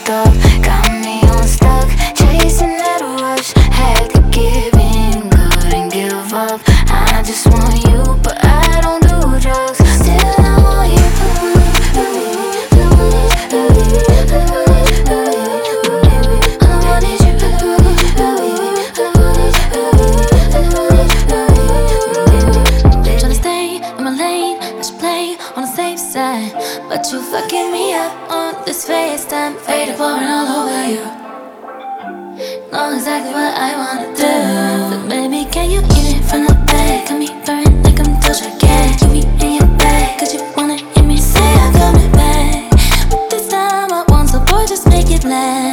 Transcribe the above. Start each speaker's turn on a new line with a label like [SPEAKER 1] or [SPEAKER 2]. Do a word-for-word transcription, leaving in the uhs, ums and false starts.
[SPEAKER 1] fucked up, got me unstuck, chasing that rush. Had to give in, couldn't give up. I just want you, but I don't do drugs. Still I want you. Tryna stay in my lane, I should play on the safe side, but you fucking me up on this FaceTime. Faded pouring all over you. Know exactly what I wanna do. So baby, can you eat it from the back? Got me burning like I'm Doja Cat. You be in your bag, cause you wanna hear me say I'm coming back. But this time I want, so boy, just make it last.